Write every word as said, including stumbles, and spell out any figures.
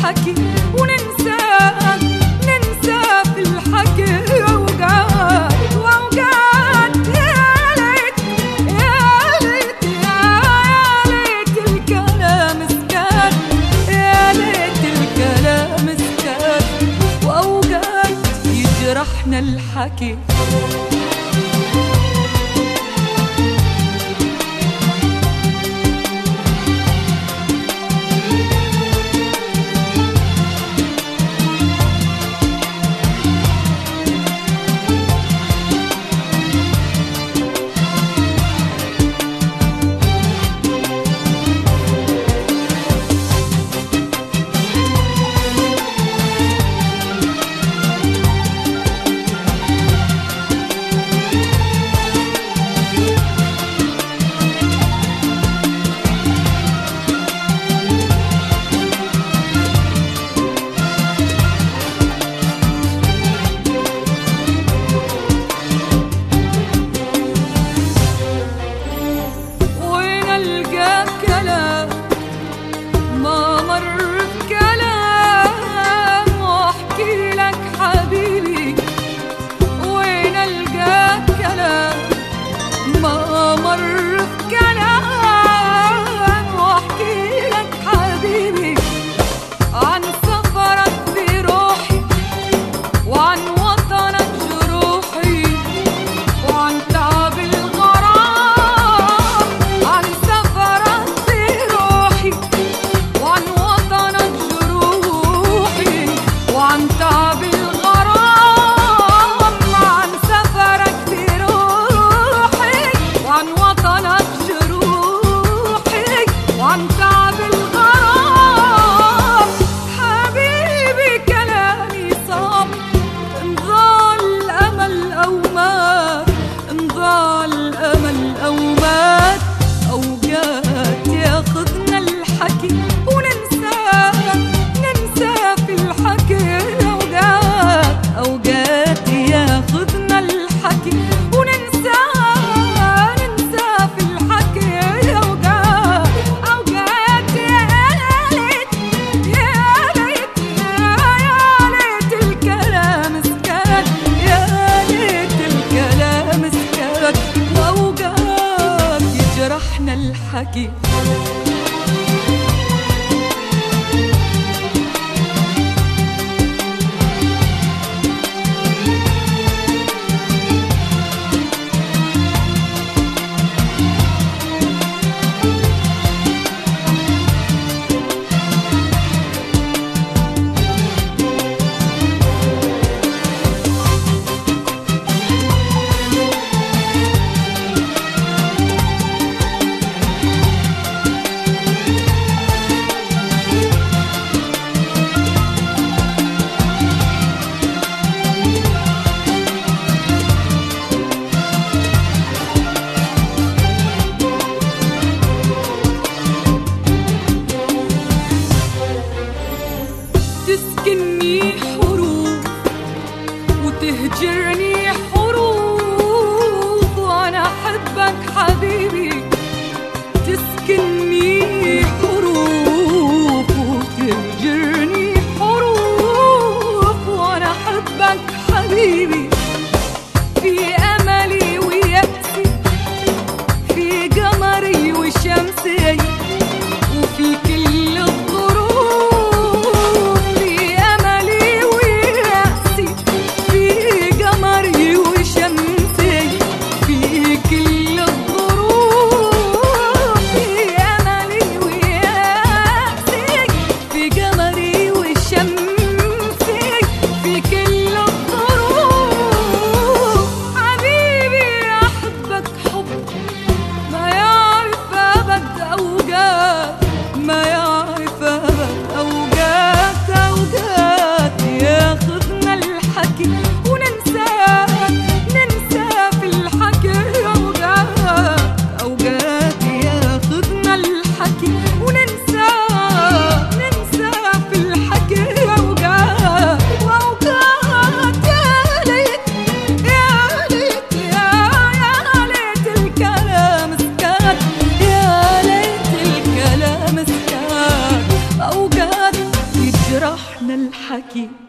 الحكي وننسى ننسى في الحكي أوقات وأوقات. يا ليت يا ليت يا ليت الكلام سكت، يا ليت الكلام سكت وأوقات يجرحنا الحكي. الحكي تسكنني حروف وتهجرني حروف وأنا أحبك حبيبي. تسكنني حروف وتهجرني حروف وأنا أحبك حبيبي. في أملي ويأسي، في قمري وشمسي، وفي كل الظروف. في أملي ويأسي، في قمري وشمسي، في كل الظروف. في أملي ويأسي، في قمري وشمسي، في كل الظروف. حبيبي أحبك حب ما يعرف أبد أوقات، ما يعرف أبد أوقات. أوقات ياخذنا الحكي وننسى ننسى في الحكي. أوقات أوقات ياخذنا الحكي وننسى ننسى في الحكي. جرحنا الحكي